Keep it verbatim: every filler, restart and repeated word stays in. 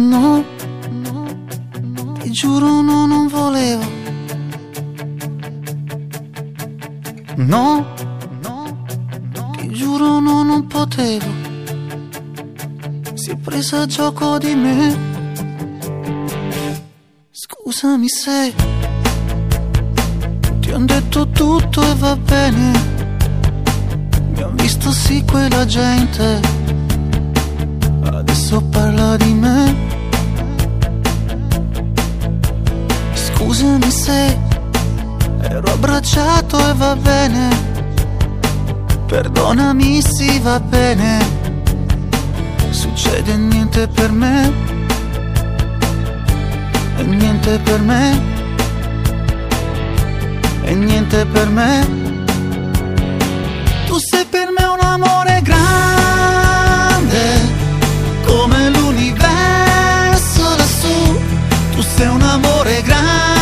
No, no, no, ti giuro no, non volevo. No, no, no, ti giuro no, non potevo. Si è presa a gioco di me. Scusami se ti ho detto tutto e va bene. Mi ha visto sì quella gente, adesso parla di me. Scusami se ero abbracciato e va bene. Perdonami, sì va bene. Succede niente per me, e niente per me, e niente per me. Tu sei per me un amore grande, come l'universo lassù. Tu sei un amore grande,